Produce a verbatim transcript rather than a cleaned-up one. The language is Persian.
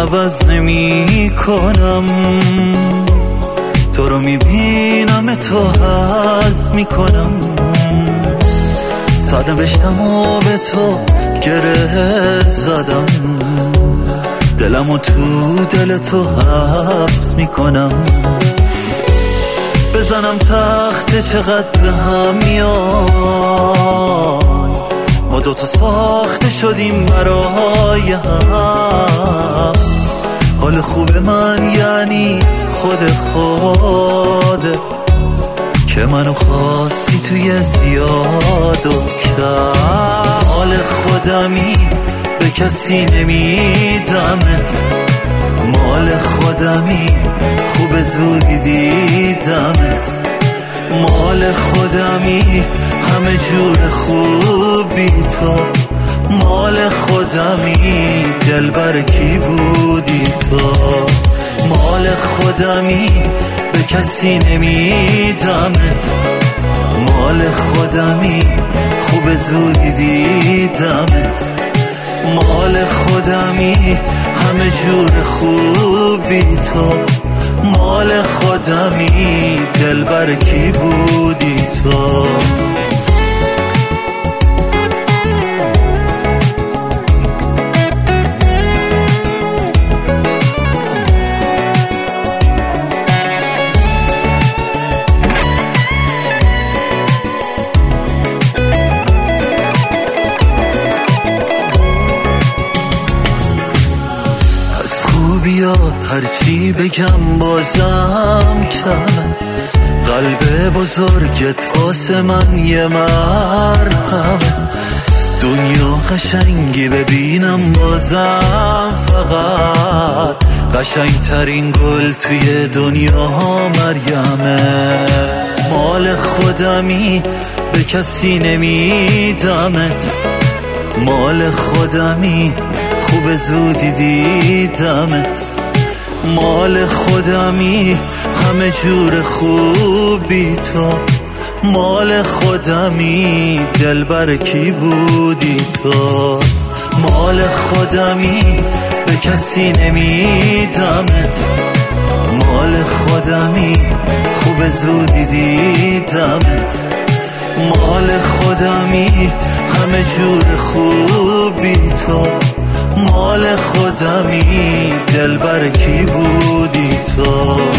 عوض نمی کنم، تو رو میبینم تو حس میکنم، سرنوشتم و به تو گره زدم، دلمو تو دل تو حبس میکنم. بزنم تخت چقدر به هم میای، ما دوتا ساخته شدیم برای هم. حال خوب من یعنی خود خودت که منو خواستی توی زیاد و کم. حال خودمی به کسی نمیدمت، مال خودمی خوب زودی دیدمت، مال خودمی همه جور خوبی تو، مال خودمی دلبر کی بودی تو، مال خودمی به کسی نمیدمت، مال خودمی خوب زودی دیدمت، مال خودمی همه جور خوبی تو، مال خودمی دلبر کی بودی تو. بیاد هرچی بگم بازم کمه، قلب بزرگت واسه من یه مرهمه، دنیا قشنگی ببینم بازم، فقط قشنگترین گل توی دنیا مریمه، مال خودمی به کسی نمیدمت، مال خودمی خوب زودی دیدمت، مال خودمی همه جور خوبی تو، مال خودمی دلبر کی بودی تو، مال خودمی به کسی نمیدمت، مال خودمی خوب زودی دیدمت، مال خودمی همه جور خوبی تو، مال خودمی دلبر کی بودی تو.